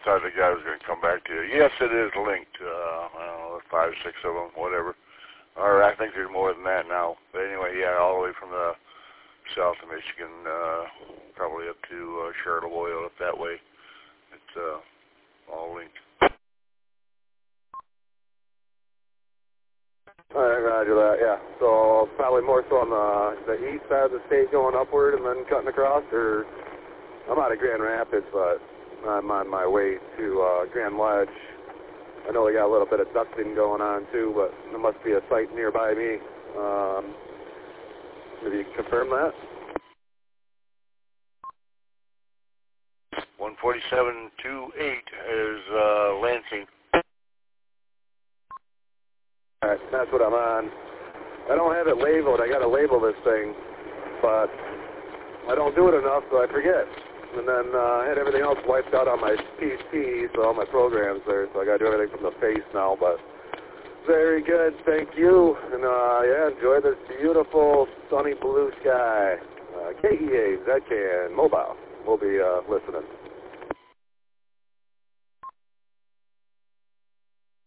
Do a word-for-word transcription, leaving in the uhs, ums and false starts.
thought the guy was going to come back to you. Yes, it is linked. Uh, I don't know, five, six of them, whatever. Or I think there's more than that now. But anyway, yeah, all the way from the south of Michigan, uh, probably up to uh, Charlevoix, up that way. It's uh, all linked. All right, roger that, yeah. So probably more so on the, the east side of the state going upward and then cutting across, or I'm out of Grand Rapids, but I'm on my way to uh, Grand Ledge. I know they got a little bit of ducting going on too, but there must be a site nearby me. Um, maybe you can confirm that? one forty-seven twenty-eight is uh, Lansing. All right, that's what I'm on. I don't have it labeled. I got to label this thing, but I don't do it enough, so I forget. And then uh, I had everything else wiped out on my P C, so all my programs there, so I got to do everything from the face now, but very good, thank you. And uh, yeah, enjoy this beautiful sunny blue sky. Uh, K E A Z K N Mobile. We'll be uh, listening.